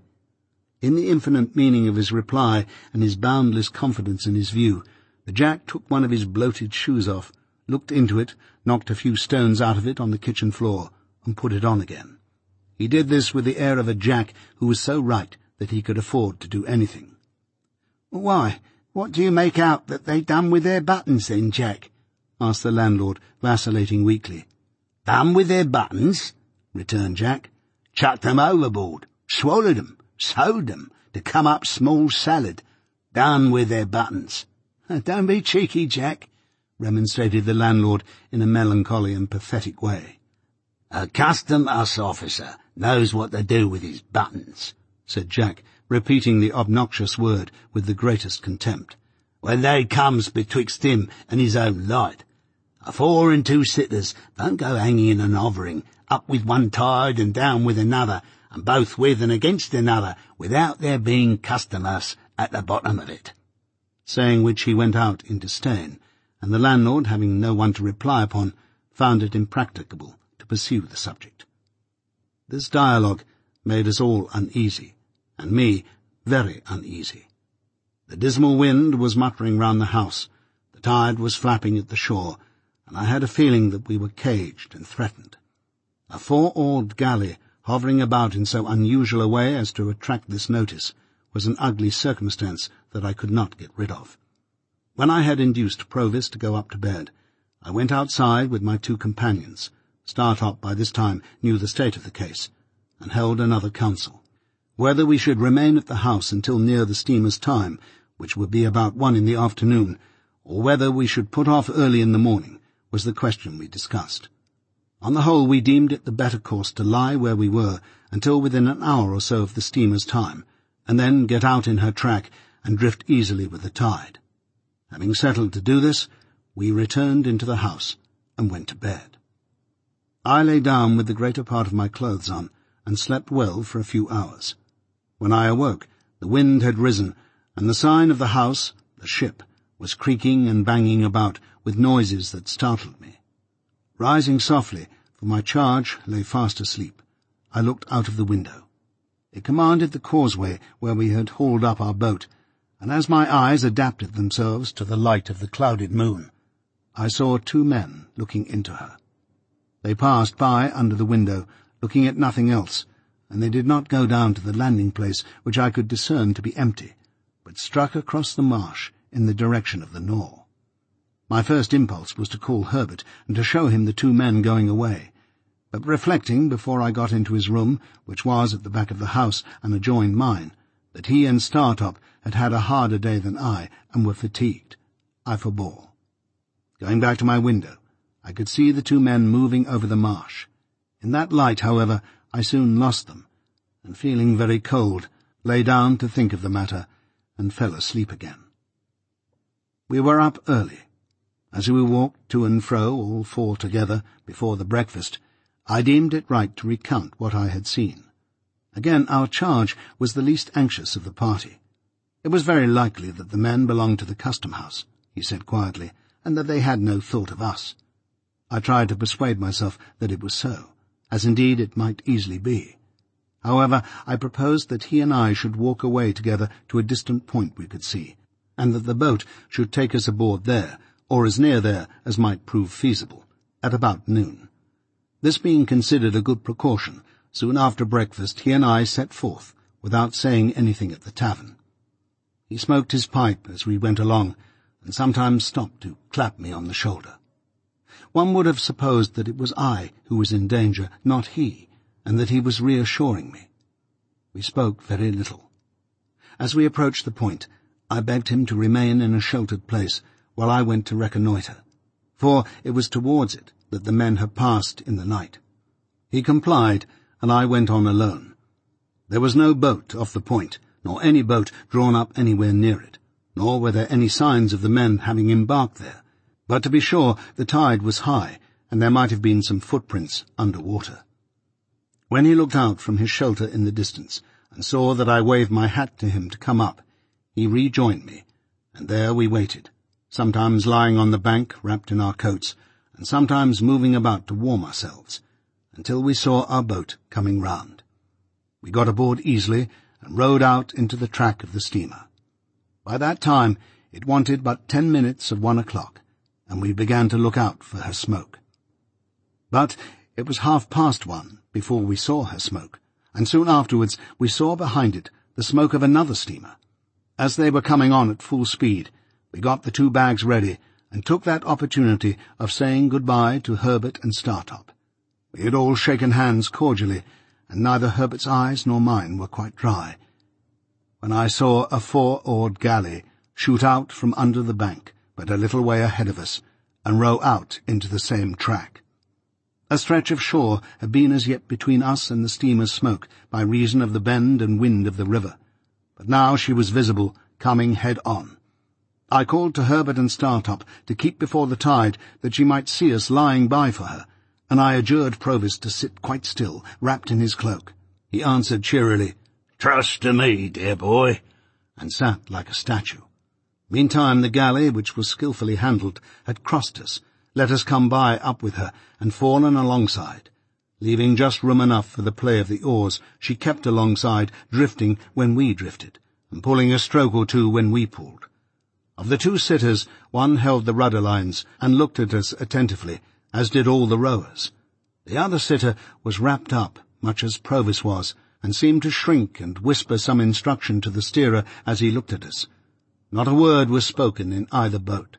B: In the infinite meaning of his reply and his boundless confidence in his view, the Jack took one of his bloated shoes off, looked into it, knocked a few stones out of it on the kitchen floor, and put it on again. He did this with the air of a Jack who was so right that he could afford to do anything. "Why, what do you make out that they done with their buttons then, Jack?" asked the landlord, vacillating weakly.
A: "Done with their buttons?" returned Jack.
B: "Chucked them overboard, swallowed them, sewed them, to come up small salad. Done with their buttons."
A: "Don't be cheeky, Jack," remonstrated the landlord in a melancholy and pathetic way.
B: "A custom-house officer knows what to do with his buttons," said Jack, repeating the obnoxious word with the greatest contempt, "when they comes betwixt him and his own light. A four and two sitters don't go hanging and hovering, up with one tide and down with another, and both with and against another, without there being customers at the bottom of it."
A: Saying which he went out in disdain, and the landlord, having no one to reply upon, found it impracticable to pursue the subject. This dialogue made us all uneasy, and me very uneasy. The dismal wind was muttering round the house, the tide was flapping at the shore, and I had a feeling that we were caged and threatened. A four-oared galley hovering about in so unusual a way as to attract this notice was an ugly circumstance that I could not get rid of. When I had induced Provis to go up to bed, I went outside with my two companions. Startop by this time knew the state of the case, and held another council. Whether we should remain at the house until near the steamer's time, which would be about one in the afternoon, or whether we should put off early in the morning, was the question we discussed. On the whole, we deemed it the better course to lie where we were until within an hour or so of the steamer's time, and then get out in her track and drift easily with the tide. Having settled to do this, we returned into the house and went to bed. I lay down with the greater part of my clothes on, and slept well for a few hours. When I awoke, the wind had risen, and the sign of the house, the ship, was creaking and banging about with noises that startled me. Rising softly, for my charge lay fast asleep, I looked out of the window. It commanded the causeway where we had hauled up our boat, and as my eyes adapted themselves to the light of the clouded moon, I saw two men looking into her. They passed by under the window, looking at nothing else, and they did not go down to the landing place, which I could discern to be empty, but struck across the marsh in the direction of the Nore. My first impulse was to call Herbert and to show him the two men going away, but reflecting before I got into his room, which was at the back of the house and adjoined mine, that he and Startop had had a harder day than I and were fatigued, I forbore. Going back to my window, I could see the two men moving over the marsh. In that light, however, I soon lost them, and feeling very cold, lay down to think of the matter, and fell asleep again. We were up early. As we walked to and fro, all four together, before the breakfast, I deemed it right to recount what I had seen. Again, our charge was the least anxious of the party. It was very likely that the men belonged to the custom-house, he said quietly, and that they had no thought of us. I tried to persuade myself that it was so, as indeed it might easily be. However, I proposed that he and I should walk away together to a distant point we could see, and that the boat should take us aboard there, or as near there as might prove feasible, at about noon. This being considered a good precaution, soon after breakfast he and I set forth, without saying anything at the tavern. He smoked his pipe as we went along, and sometimes stopped to clap me on the shoulder. One would have supposed that it was I who was in danger, not he, and that he was reassuring me. We spoke very little. As we approached the point, I begged him to remain in a sheltered place while I went to reconnoitre, for it was towards it that the men had passed in the night. He complied, and I went on alone. There was no boat off the point, nor any boat drawn up anywhere near it, nor were there any signs of the men having embarked there, but to be sure the tide was high, and there might have been some footprints under water. When he looked out from his shelter in the distance, and saw that I waved my hat to him to come up, he rejoined me, and there we waited, sometimes lying on the bank wrapped in our coats, and sometimes moving about to warm ourselves, until we saw our boat coming round. We got aboard easily, and rowed out into the track of the steamer. By that time it wanted but ten minutes of one o'clock, and we began to look out for her smoke. But it was half past one before we saw her smoke, and soon afterwards we saw behind it the smoke of another steamer. As they were coming on at full speed, we got the two bags ready, and took that opportunity of saying good-bye to Herbert and Startop. We had all shaken hands cordially, and neither Herbert's eyes nor mine were quite dry, when I saw a four-oared galley shoot out from under the bank, but a little way ahead of us, and row out into the same track. A stretch of shore had been as yet between us and the steamer's smoke by reason of the bend and wind of the river, but now she was visible, coming head-on. I called to Herbert and Startop to keep before the tide, that she might see us lying by for her, and I adjured Provis to sit quite still, wrapped in his cloak. He answered cheerily,
B: "Trust to me, dear boy,"
A: and sat like a statue. Meantime the galley, which was skilfully handled, had crossed us, let us come by up with her, and fallen alongside. Leaving just room enough for the play of the oars, she kept alongside, drifting when we drifted, and pulling a stroke or two when we pulled. Of the two sitters, one held the rudder lines, and looked at us attentively, as did all the rowers. The other sitter was wrapped up, much as Provis was, and seemed to shrink and whisper some instruction to the steerer as he looked at us. Not a word was spoken in either boat.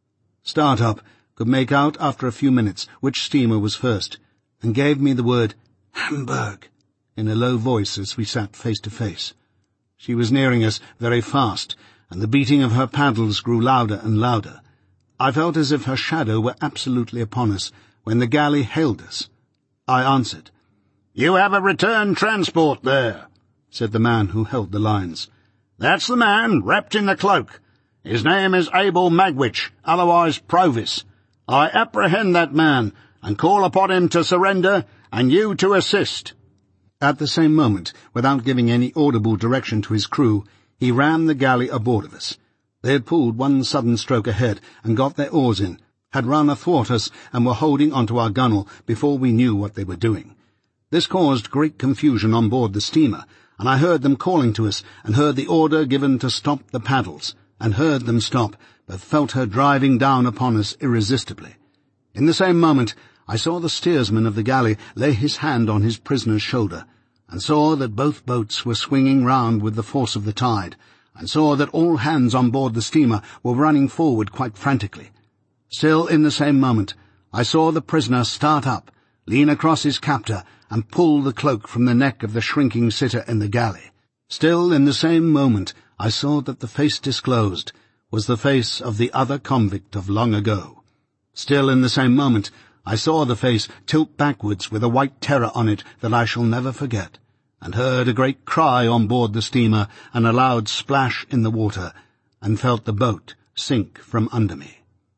A: Startop could make out after a few minutes which steamer was first, and gave me the word "Hamburg" in a low voice as we sat face to face. She was nearing us very fast, and the beating of her paddles grew louder and louder. I felt as if her shadow were absolutely upon us when the galley hailed us. I answered.
B: "You have a return transport there," said the man who held the lines. "That's the man, wrapped in the cloak. His name is Abel Magwitch, otherwise Provis. I apprehend that man, and call upon him to surrender, and you to assist." At the same moment, without giving any audible direction to his crew, he ran the galley aboard of us.
A: They had pulled one sudden stroke ahead and got their oars in, had run athwart us and were holding onto our gunwale before we knew what they were doing. This caused great confusion on board the steamer, and I heard them calling to us, and heard the order given to stop the paddles, and heard them stop, but felt her driving down upon us irresistibly. In the same moment I saw the steersman of the galley lay his hand on his prisoner's shoulder, and saw that both boats were swinging round with the force of the tide, and saw that all hands on board the steamer were running forward quite frantically. Still in the same moment I saw the prisoner start up, lean across his captor, and pull the cloak from the neck of the shrinking sitter in the galley. Still in the same moment I saw that the face disclosed was the face of the other convict of long ago. Still in the same moment I saw the face tilt backwards with a white terror on it that I shall never forget, and heard a great cry on board the steamer and a loud splash in the water, and felt the boat sink from under me.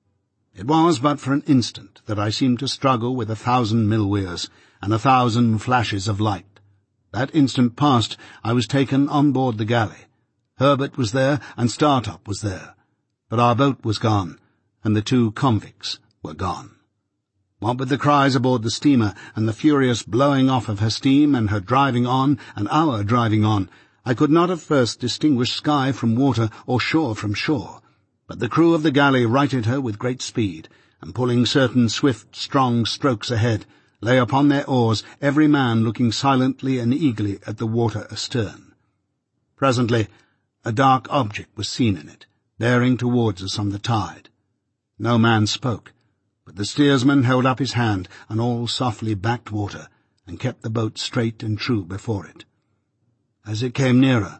A: It was but for an instant that I seemed to struggle with a thousand mill weirs and a thousand flashes of light. That instant past, I was taken on board the galley. Herbert was there, and Startop was there. But our boat was gone, and the two convicts were gone. What with the cries aboard the steamer, and the furious blowing off of her steam, and her driving on, and our driving on, I could not at first distinguish sky from water or shore from shore. But the crew of the galley righted her with great speed, and pulling certain swift, strong strokes ahead, lay upon their oars, every man looking silently and eagerly at the water astern. Presently a dark object was seen in it, bearing towards us on the tide. No man spoke, but the steersman held up his hand, and all softly backed water, and kept the boat straight and true before it. As it came nearer,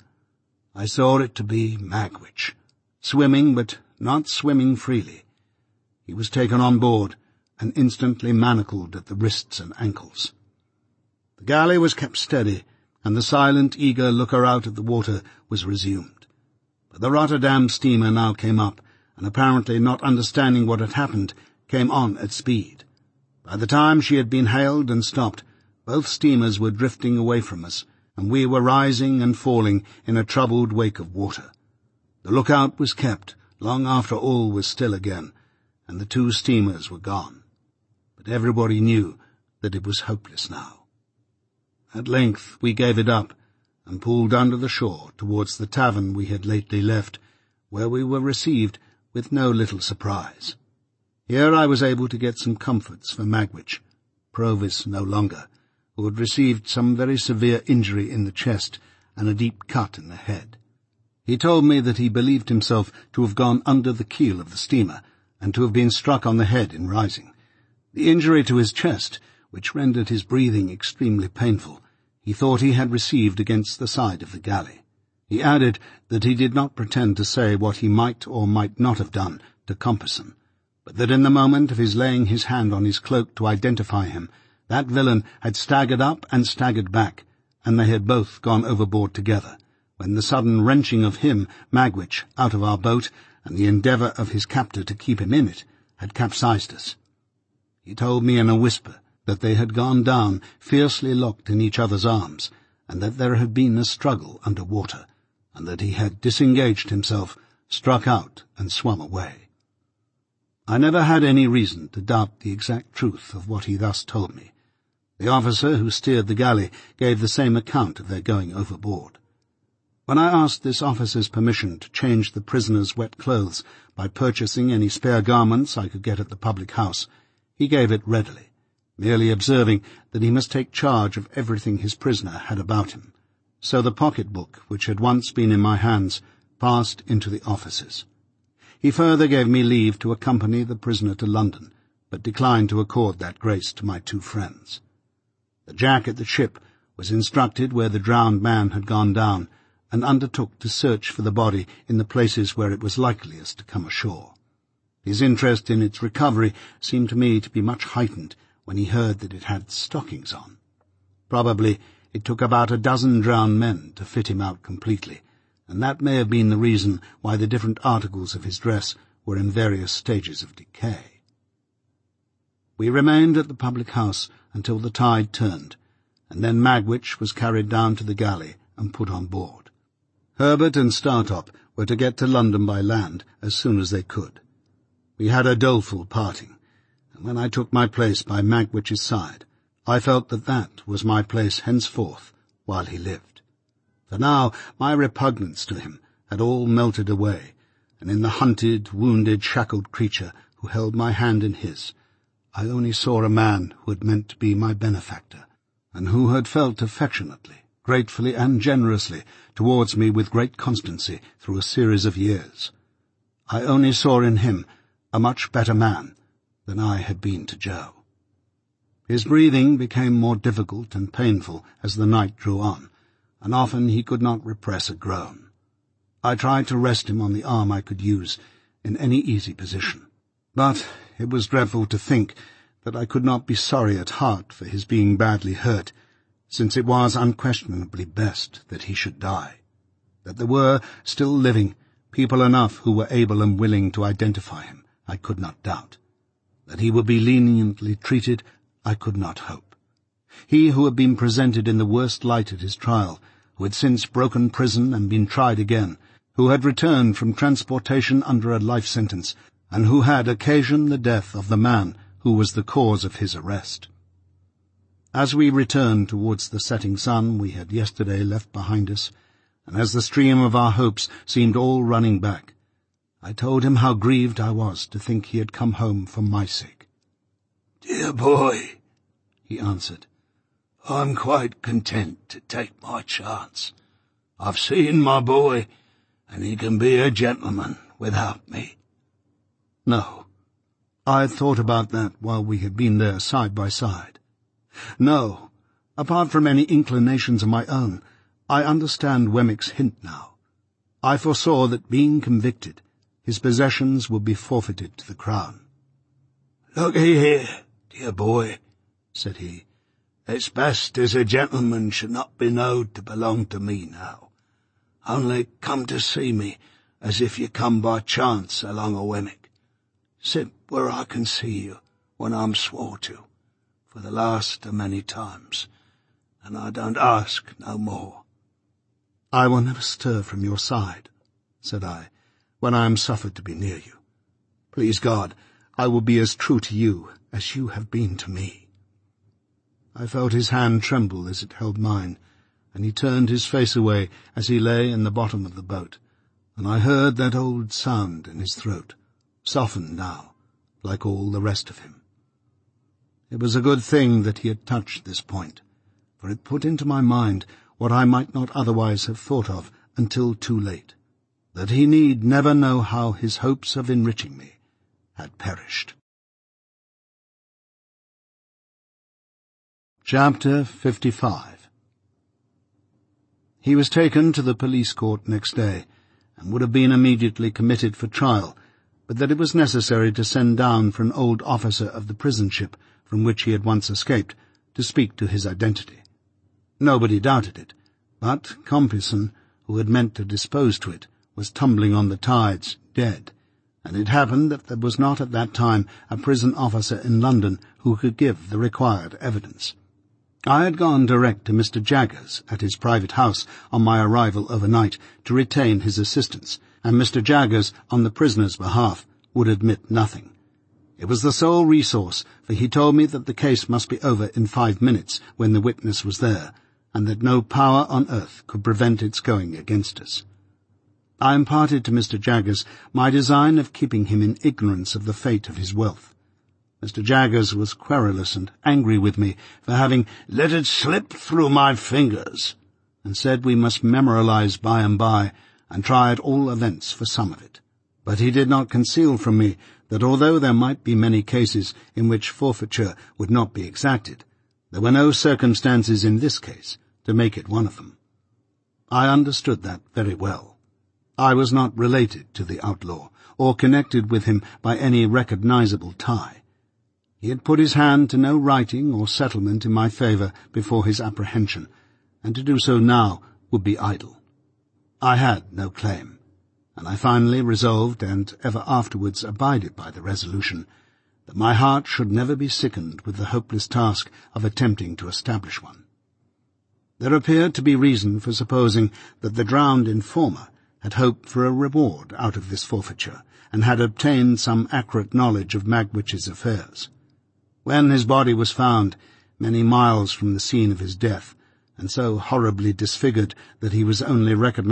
A: I saw it to be Magwitch, swimming, but not swimming freely. He was taken on board, and instantly manacled at the wrists and ankles. The galley was kept steady, and the silent, eager looker out at the water was resumed. But the Rotterdam steamer now came up, and apparently not understanding what had happened, came on at speed. By the time she had been hailed and stopped, both steamers were drifting away from us, and we were rising and falling in a troubled wake of water. The lookout was kept long after all was still again, and the two steamers were gone. But everybody knew that it was hopeless now. At length we gave it up, and pulled under the shore towards the tavern we had lately left, where we were received with no little surprise. Here I was able to get some comforts for Magwitch, Provis no longer, who had received some very severe injury in the chest and a deep cut in the head. He told me that he believed himself to have gone under the keel of the steamer, and to have been struck on the head in rising. The injury to his chest, which rendered his breathing extremely painful, he thought he had received against the side of the galley. He added that he did not pretend to say what he might or might not have done to Compeyson, but that in the moment of his laying his hand on his cloak to identify him, that villain had staggered up and staggered back, and they had both gone overboard together, when the sudden wrenching of him, Magwitch, out of our boat, and the endeavour of his captor to keep him in it, had capsized us. He told me in a whisper that they had gone down, fiercely locked in each other's arms, and that there had been a struggle under water, and that he had disengaged himself, struck out, and swum away. I never had any reason to doubt the exact truth of what he thus told me. The officer who steered the galley gave the same account of their going overboard. When I asked this officer's permission to change the prisoner's wet clothes by purchasing any spare garments I could get at the public house, he gave it readily, merely observing that he must take charge of everything his prisoner had about him. So the pocket-book, which had once been in my hands, passed into the officer's. He further gave me leave to accompany the prisoner to London, but declined to accord that grace to my two friends. The Jack at the ship was instructed where the drowned man had gone down, and undertook to search for the body in the places where it was likeliest to come ashore. His interest in its recovery seemed to me to be much heightened when he heard that it had stockings on. Probably it took about a dozen drowned men to fit him out completely, and that may have been the reason why the different articles of his dress were in various stages of decay. We remained at the public house until the tide turned, and then Magwitch was carried down to the galley and put on board. Herbert and Startop were to get to London by land as soon as they could. We had a doleful parting, and when I took my place by Magwitch's side, I felt that that was my place henceforth while he lived. For now my repugnance to him had all melted away, and in the hunted, wounded, shackled creature who held my hand in his, I only saw a man who had meant to be my benefactor, and who had felt affectionately, gratefully and generously towards me with great constancy through a series of years. I only saw in him a much better man than I had been to Joe. His breathing became more difficult and painful as the night drew on, and often he could not repress a groan. I tried to rest him on the arm I could use in any easy position, but it was dreadful to think that I could not be sorry at heart for his being badly hurt, since it was unquestionably best that he should die. That there were, still living, people enough who were able and willing to identify him, I could not doubt. That he would be leniently treated, I could not hope. He who had been presented in the worst light at his trial, who had since broken prison and been tried again, who had returned from transportation under a life sentence, and who had occasioned the death of the man who was the cause of his arrest. As we returned towards the setting sun we had yesterday left behind us, and as the stream of our hopes seemed all running back, I told him how grieved I was to think he had come home for my sake.
B: "Dear boy," he answered, "I'm quite content to take my chance. I've seen my boy, and he can be a gentleman without me."
A: No. I had thought about that while we had been there side by side. No, apart from any inclinations of my own, I understand Wemmick's hint now. I foresaw that, being convicted, his possessions would be forfeited to the Crown.
B: "Looky here, dear boy," said he, "it's best as a gentleman should not be knowed to belong to me now. Only come to see me as if you come by chance along o' Wemmick. Sit where I can see you when I'm swore to, for the last of many times, and I don't ask no more."
A: "I will never stir from your side," said I, "when I am suffered to be near you. Please God, I will be as true to you as you have been to me." I felt his hand tremble as it held mine, and he turned his face away as he lay in the bottom of the boat, and I heard that old sound in his throat, softened now, like all the rest of him. It was a good thing that he had touched this point, for it put into my mind what I might not otherwise have thought of until too late, that he need never know how his hopes of enriching me had perished. Chapter fifty-five. He was taken to the police court next day, and would have been immediately committed for trial, but that it was necessary to send down for an old officer of the prison ship from which he had once escaped, to speak to his identity. Nobody doubted it, but Compeyson, who had meant to dispose to it, was tumbling on the tides, dead, and it happened that there was not at that time a prison officer in London who could give the required evidence. I had gone direct to Mister Jaggers at his private house on my arrival overnight to retain his assistance, and Mister Jaggers, on the prisoner's behalf, would admit nothing. It was the sole resource, for he told me that the case must be over in five minutes when the witness was there, and that no power on earth could prevent its going against us. I imparted to Mister Jaggers my design of keeping him in ignorance of the fate of his wealth. Mister Jaggers was querulous and angry with me for having let it slip through my fingers, and said we must memorialize by and by, and try at all events for some of it. But he did not conceal from me that although there might be many cases in which forfeiture would not be exacted, there were no circumstances in this case to make it one of them. I understood that very well. I was not related to the outlaw, or connected with him by any recognizable tie. He had put his hand to no writing or settlement in my favour before his apprehension, and to do so now would be idle. I had no claim, and I finally resolved, and ever afterwards abided by the resolution, that my heart should never be sickened with the hopeless task of attempting to establish one. There appeared to be reason for supposing that the drowned informer had hoped for a reward out of this forfeiture, and had obtained some accurate knowledge of Magwitch's affairs. When his body was found, many miles from the scene of his death, and so horribly disfigured that he was only recognized